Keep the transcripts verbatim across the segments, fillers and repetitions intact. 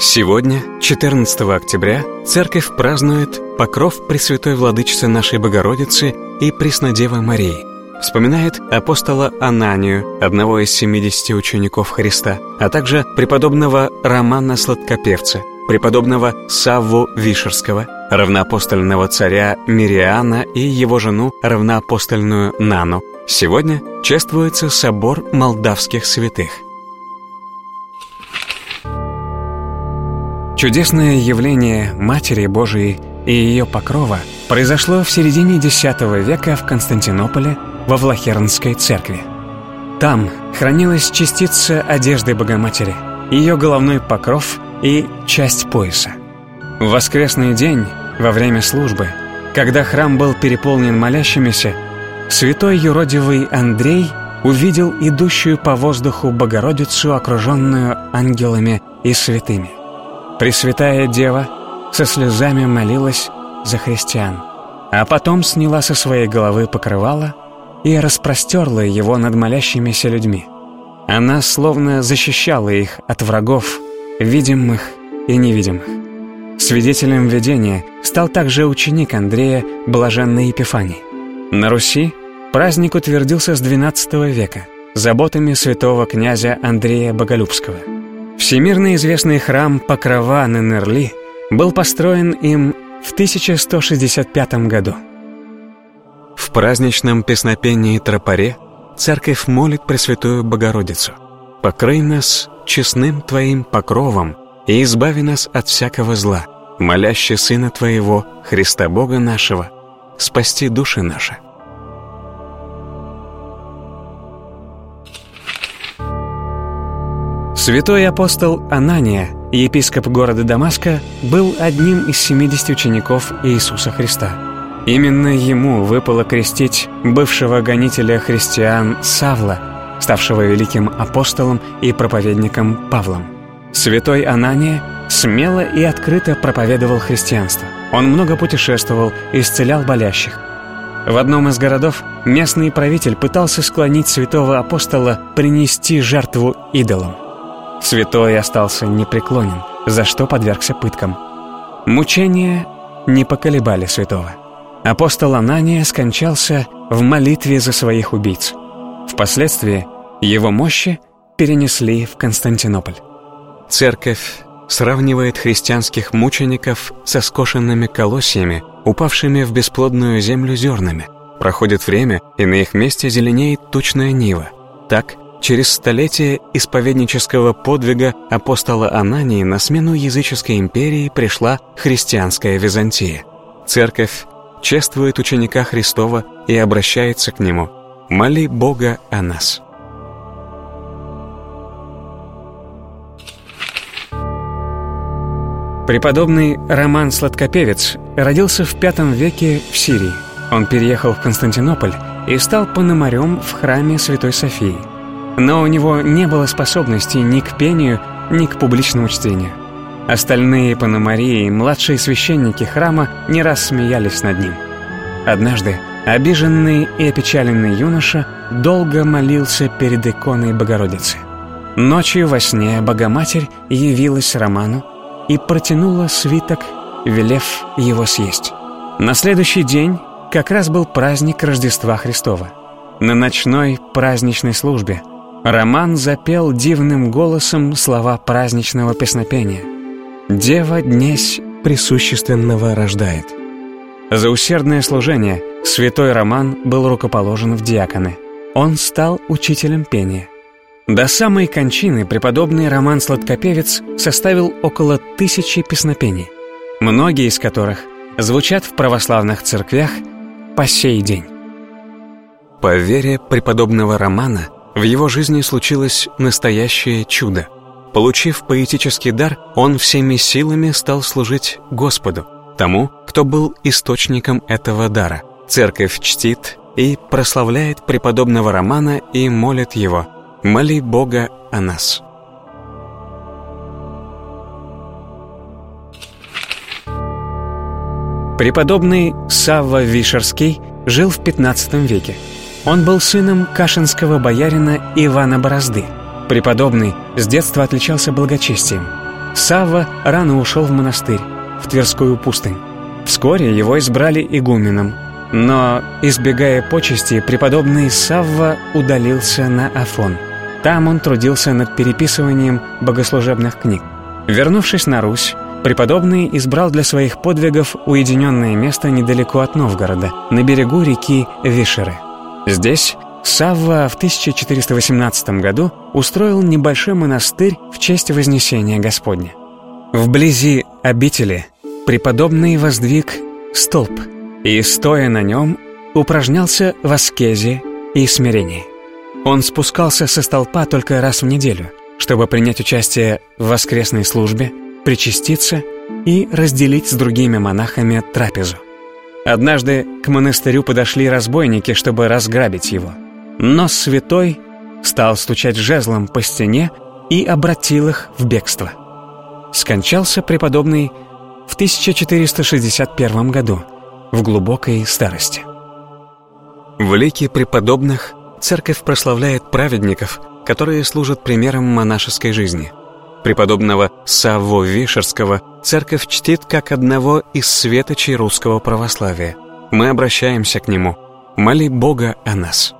Сегодня, четырнадцатого октября, Церковь празднует покров Пресвятой Владычицы нашей Богородицы и Преснодевы Марии. Вспоминает апостола Ананию, одного из семидесяти учеников Христа, а также преподобного Романа Сладкопевца, преподобного Савву Вишерского, равноапостольного царя Мириана и его жену равноапостольную Нану. Сегодня чествуется собор молдавских святых. Чудесное явление Матери Божией и ее покрова произошло в середине десятого века в Константинополе во Влахернской церкви. Там хранилась частица одежды Богоматери, ее головной покров и часть пояса. В воскресный день, во время службы, когда храм был переполнен молящимися, святой юродивый Андрей увидел идущую по воздуху Богородицу, окруженную ангелами и святыми. Пресвятая Дева со слезами молилась за христиан, а потом сняла со своей головы покрывало и распростерла его над молящимися людьми. Она словно защищала их от врагов, видимых и невидимых. Свидетелем видения стал также ученик Андрея, блаженный Епифаний. На Руси праздник утвердился с двенадцатого века заботами святого князя Андрея Боголюбского. Всемирно известный храм Покрова на Нерли был построен им в тысяча сто шестьдесят пятом году. В праздничном песнопении тропаре церковь молит Пресвятую Богородицу: «Покрой нас честным Твоим покровом и избави нас от всякого зла, моляще Сына Твоего, Христа Бога нашего, спасти души наши». Святой апостол Анания, епископ города Дамаска, был одним из семидесяти учеников Иисуса Христа. Именно ему выпало крестить бывшего гонителя христиан Савла, ставшего великим апостолом и проповедником Павлом. Святой Анания смело и открыто проповедовал христианство. Он много путешествовал, исцелял болящих. В одном из городов местный правитель пытался склонить святого апостола принести жертву идолам. Святой остался непреклонен, за что подвергся пыткам. Мучения не поколебали святого. Апостол Анания скончался в молитве за своих убийц. Впоследствии его мощи перенесли в Константинополь. Церковь сравнивает христианских мучеников со скошенными колосьями, упавшими в бесплодную землю зернами. Проходит время, и на их месте зеленеет тучная нива. Так, через столетия исповеднического подвига апостола Анании на смену языческой империи пришла христианская Византия. Церковь чествует ученика Христова и обращается к нему: «Моли Бога о нас». Преподобный Роман Сладкопевец родился в пятом веке в Сирии. Он переехал в Константинополь и стал пономарем в храме Святой Софии. Но у него не было способностей ни к пению, ни к публичному чтению. Остальные пономари и младшие священники храма не раз смеялись над ним. Однажды обиженный и опечаленный юноша долго молился перед иконой Богородицы. Ночью во сне Богоматерь явилась Роману и протянула свиток, велев его съесть. На следующий день как раз был праздник Рождества Христова. На ночной праздничной службе Роман запел дивным голосом слова праздничного песнопения: «Дева днесь пресущественного рождает». За усердное служение святой Роман был рукоположен в диаконы. Он стал учителем пения. До самой кончины преподобный Роман Сладкопевец составил около тысячи песнопений, многие из которых звучат в православных церквях по сей день. По вере преподобного Романа в его жизни случилось настоящее чудо. Получив поэтический дар, он всеми силами стал служить Господу, тому, кто был источником этого дара. Церковь чтит и прославляет преподобного Романа и молит его: «Моли Бога о нас». Преподобный Савва Вишерский жил в пятнадцатом веке. Он был сыном кашинского боярина Ивана Борозды. Преподобный с детства отличался благочестием. Савва рано ушел в монастырь, в Тверскую пустынь. Вскоре его избрали игуменом, но, избегая почести, преподобный Савва удалился на Афон. Там он трудился над переписыванием богослужебных книг. Вернувшись на Русь, преподобный избрал для своих подвигов уединенное место недалеко от Новгорода, на берегу реки Вишеры. Здесь Савва в тысяча четыреста восемнадцатом году устроил небольшой монастырь в честь Вознесения Господня. Вблизи обители преподобный воздвиг столб и, стоя на нем, упражнялся в аскезе и смирении. Он спускался со столпа только раз в неделю, чтобы принять участие в воскресной службе, причаститься и разделить с другими монахами трапезу. Однажды к монастырю подошли разбойники, чтобы разграбить его. Но святой стал стучать жезлом по стене и обратил их в бегство. Скончался преподобный в тысяча четыреста шестьдесят первом году в глубокой старости. В лике преподобных церковь прославляет праведников, которые служат примером монашеской жизни. Преподобного Савву Вишерского церковь чтит как одного из светочей русского православия. Мы обращаемся к нему. Моли Бога о нас.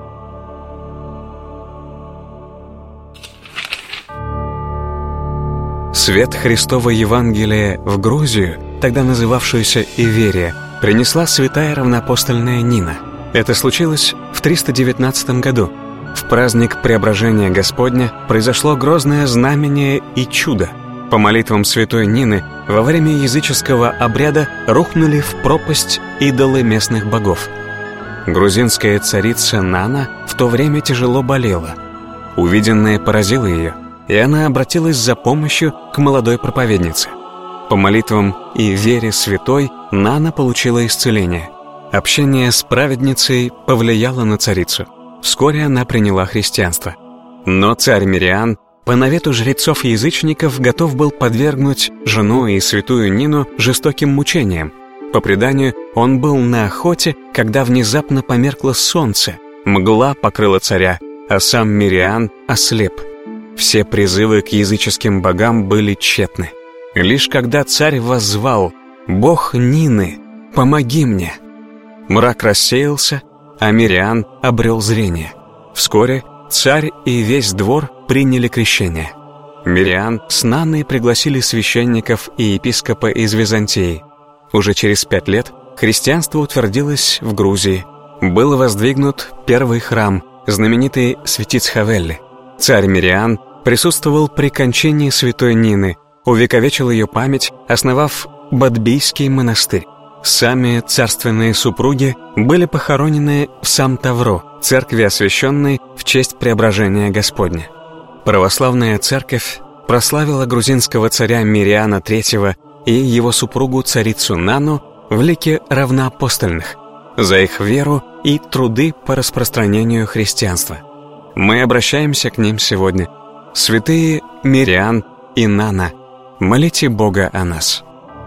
Свет Христова Евангелия в Грузию, тогда называвшуюся Иверия, принесла святая равноапостольная Нина. Это случилось в триста девятнадцатом году. В праздник Преображения Господня произошло грозное знамение и чудо. По молитвам святой Нины во время языческого обряда рухнули в пропасть идолы местных богов. Грузинская царица Нана в то время тяжело болела. Увиденное поразило ее, и она обратилась за помощью к молодой проповеднице. По молитвам и вере святой Нана получила исцеление. Общение с праведницей повлияло на царицу. Вскоре она приняла христианство. Но царь Мириан по навету жрецов-язычников готов был подвергнуть жену и святую Нину жестоким мучениям. По преданию, он был на охоте, когда внезапно померкло солнце, мгла покрыла царя, а сам Мириан ослеп. Все призывы к языческим богам были тщетны. Лишь когда царь воззвал: «Бог Нины, помоги мне!», мрак рассеялся, а Мириан обрел зрение. Вскоре царь и весь двор приняли крещение. Мириан с Наной пригласили священников и епископа из Византии. Уже через пять лет христианство утвердилось в Грузии. Был воздвигнут первый храм, знаменитый Святицховелли. Царь Мириан присутствовал при кончине святой Нины, увековечил ее память, основав Бадбийский монастырь. Сами царственные супруги были похоронены в Сам-Тавро, церкви, освященной в честь Преображения Господня. Православная церковь прославила грузинского царя Мириана третьего и его супругу царицу Нану в лике равноапостольных за их веру и труды по распространению христианства. Мы обращаемся к ним сегодня. Святые Мириан и Нана, молите Бога о нас.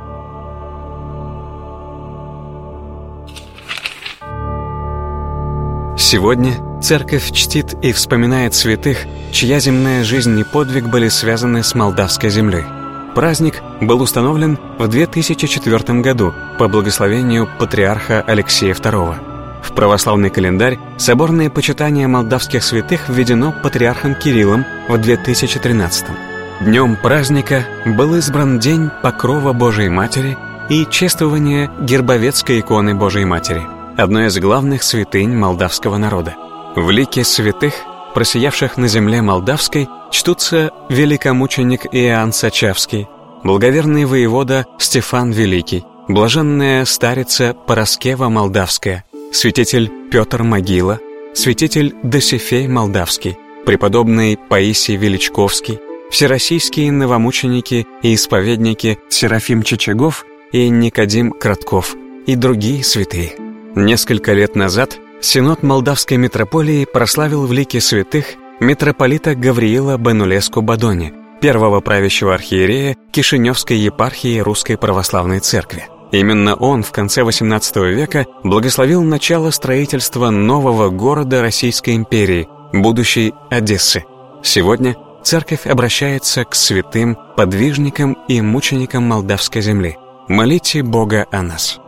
Сегодня церковь чтит и вспоминает святых, чья земная жизнь и подвиг были связаны с молдавской землей. Праздник был установлен в две тысячи четвёртом году по благословению патриарха Алексея второго. В православный календарь соборное почитание молдавских святых введено патриархом Кириллом в две тысячи тринадцатом. Днем праздника был избран День Покрова Божией Матери и чествование Гербовецкой иконы Божией Матери, одной из главных святынь молдавского народа. В лике святых, просиявших на земле молдавской, чтутся великомученик Иоанн Сачавский, благоверный воевода Стефан Великий, блаженная старица Параскева Молдавская, святитель Петр Могила, святитель Досифей Молдавский, преподобный Паисий Величковский, всероссийские новомученики и исповедники Серафим Чичагов и Никодим Кратков и другие святые. Несколько лет назад Синод Молдавской митрополии прославил в лике святых митрополита Гавриила Бенулеску-Бадони, первого правящего архиерея Кишиневской епархии Русской Православной Церкви. Именно он в конце восемнадцатого века благословил начало строительства нового города Российской империи, будущей Одессы. Сегодня церковь обращается к святым, подвижникам и мученикам молдавской земли. Молите Бога о нас.